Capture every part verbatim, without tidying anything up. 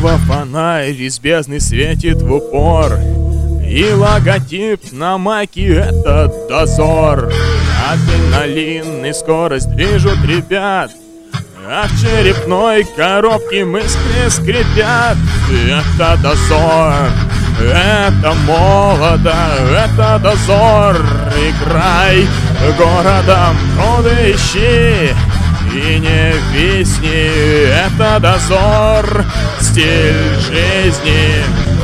Снова фонарь из бездны светит в упор, и логотип на майке — это дозор. Адреналин и скорость движут ребят, а в черепной коробке мысли скрипят. Это дозор, это молодо, это дозор. Играй городом, коды ищи и не висни. Это дозор, стиль жизни.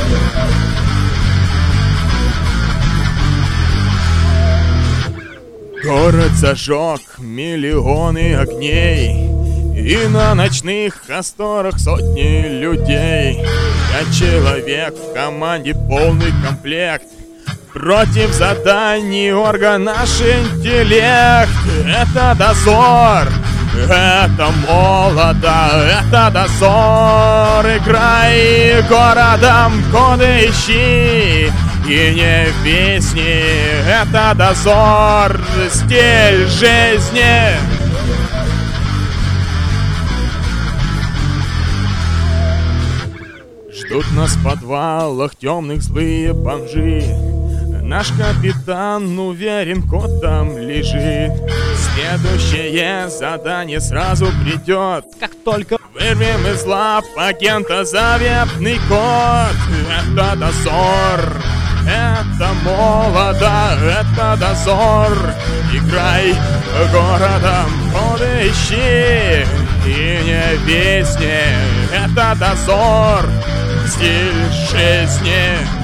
Город зажег миллионы огней, и на ночных кострах сотни людей. Пять человек в команде, полный комплект. Против заданий орга наш интеллект. Это дозор, это молодо, это дозор. Играй городом, коды ищи и не висни. Это дозор, стиль жизни. Ждут нас в подвалах темных злые бомжи. Наш капитан уверен, кот там лежит. Следующее задание сразу придет, как только вырвем из лап агента заветный код. Это дозор, это молодо, это дозор. Играй городом, коды ищи и не висни. Это дозор, стиль жизни.